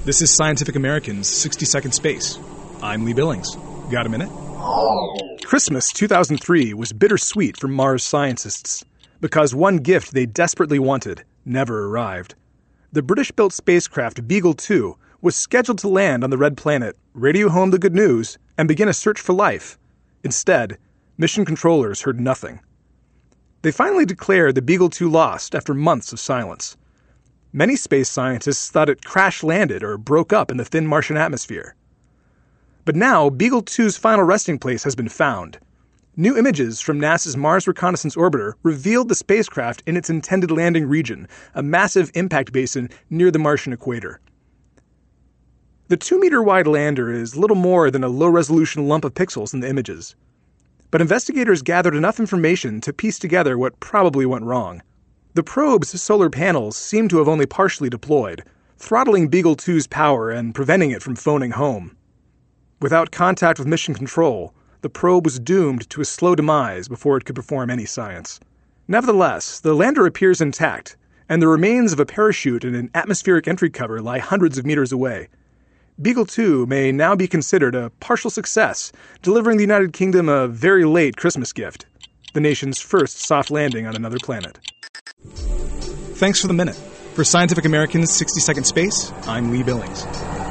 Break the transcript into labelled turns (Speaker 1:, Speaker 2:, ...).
Speaker 1: This is Scientific American's 60-Second Space. I'm Lee Billings. Got a minute? Christmas 2003 was bittersweet for Mars scientists because one gift they desperately wanted never arrived. The British-built spacecraft Beagle 2 was scheduled to land on the Red Planet, radio home the good news, and begin a search for life. Instead, mission controllers heard nothing. They finally declared the Beagle 2 lost after months of silence. Many space scientists thought it crash-landed or broke up in the thin Martian atmosphere. But now, Beagle 2's final resting place has been found. New images from NASA's Mars Reconnaissance Orbiter revealed the spacecraft in its intended landing region, a massive impact basin near the Martian equator. The 2-meter-wide lander is little more than a low-resolution lump of pixels in the images. But investigators gathered enough information to piece together what probably went wrong. The probe's solar panels seem to have only partially deployed, throttling Beagle 2's power and preventing it from phoning home. Without contact with mission control, the probe was doomed to a slow demise before it could perform any science. Nevertheless, the lander appears intact, and the remains of a parachute and an atmospheric entry cover lie hundreds of meters away. Beagle 2 may now be considered a partial success, delivering the United Kingdom a very late Christmas gift, the nation's first soft landing on another planet. Thanks for the minute. For Scientific American's 60-Second Space, I'm Lee Billings.